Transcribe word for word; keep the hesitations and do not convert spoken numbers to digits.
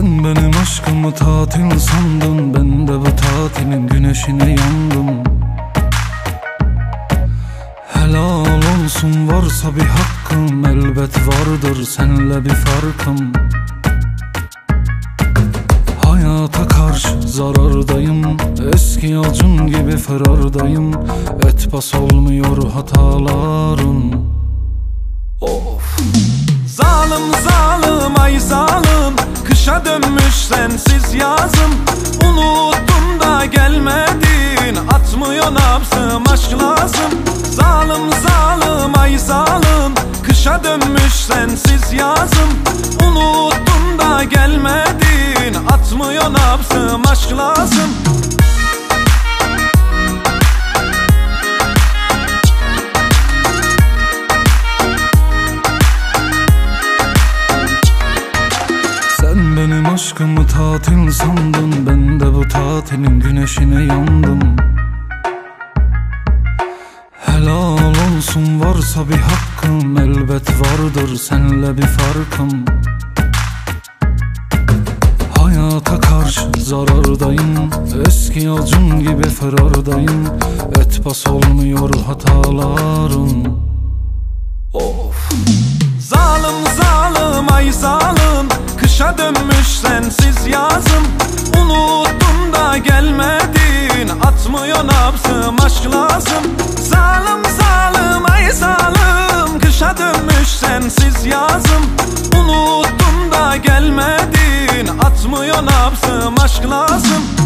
Sen benim aşkımı tatil sandın, ben de bu tatilin güneşine yandım. Helal olsun, varsa bir hakkım elbet vardır, senle bir farkım. Hayata karşı zarardayım, eski acın gibi firardayım. Et bas olmuyor hatalarım. Of. Zalim zalim ay zalim, kışa dönmüş sensiz yazım. Unuttun da gelmedin, atmıyor nabzım, aşk lazım. Zalim zalim ay zalim, kışa dönmüş sensiz yazım. Unuttun da gelmedin, atmıyor nabzım, aşk lazım. Sen benim aşkımı tatil sandın, ben de bu tatilin güneşine yandım. Helal olsun, varsa bir hakkım elbet vardır, senle bir farkım. Hayata karşı zarardayım, eski acın gibi firardayım. Et bas olmuyor hatalarım. Of. Zalim zalim ay zalim, kışa dönmüş sensiz yazım. Unuttun da gelmedin, atmıyor nabzım, aşk lazım. Zalim zalim ay zalim, kışa dönmüş sensiz yazım. Unuttun da gelmedin, atmıyor nabzım, aşk lazım.